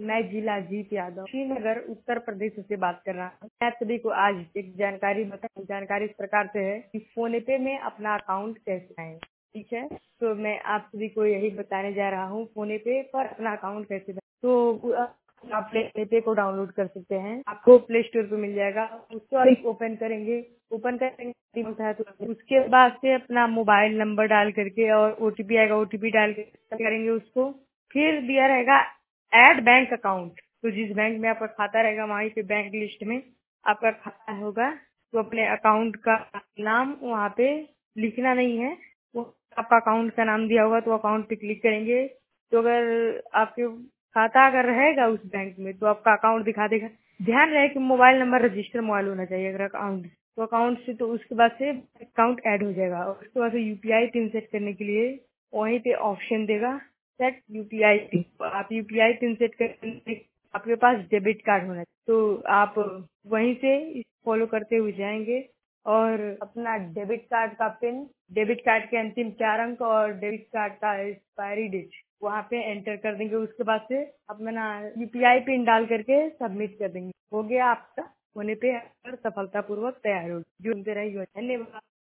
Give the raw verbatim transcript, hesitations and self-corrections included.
मैं जिला जीत यादव श्रीनगर उत्तर प्रदेश से बात कर रहा हूँ। मैं आप सभी को आज एक जानकारी बता जानकारी इस प्रकार से है कि फोन पे में अपना अकाउंट कैसे बनाएं। ठीक है, तो मैं आप सभी को यही बताने जा रहा हूँ फोन पे पर अपना अकाउंट कैसे बनाएं। तो आप प्ले पे को डाउनलोड कर सकते हैं, आपको प्ले स्टोर पे मिल जाएगा। उसको आप ओपन करेंगे, ओपन करेंगे होता है तो उसके बाद से अपना मोबाइल नंबर डाल करके और ओटीपी आएगा, ओटीपी डाल के करेंगे उसको। फिर दिया रहेगा ऐड बैंक अकाउंट, तो जिस बैंक में आपका खाता रहेगा वहीं पे बैंक लिस्ट में आपका खाता होगा, तो अपने अकाउंट का नाम वहाँ पे लिखना नहीं है, वो आपका अकाउंट का नाम दिया होगा तो अकाउंट पे क्लिक करेंगे। तो अगर आपके खाता अगर रहेगा उस बैंक में तो आपका अकाउंट दिखा देगा। ध्यान रहे कि मोबाइल नंबर रजिस्टर मोबाइल होना चाहिए अगर अकाउंट, तो अकाउंट से तो उसके बाद से अकाउंट ऐड हो जाएगा। और उसके बाद से यूपीआई पिन सेट करने के लिए वहीं पे ऑप्शन देगा सेट यूपीआई पिन। आप यूपीआई पिन सेट करने आपके पास डेबिट कार्ड होना चाहिए, तो आप वहीं से फॉलो करते हुए जाएंगे और अपना डेबिट कार्ड का पिन, डेबिट कार्ड के अंतिम चार अंक और डेबिट कार्ड का एक्सपायरी डेट वहाँ पे एंटर कर देंगे। उसके बाद से अपना यूपीआई पिन डाल करके सबमिट कर देंगे। हो गया आपका होने पे सफलतापूर्वक तैयार हो। जुड़ते रहिए, धन्यवाद।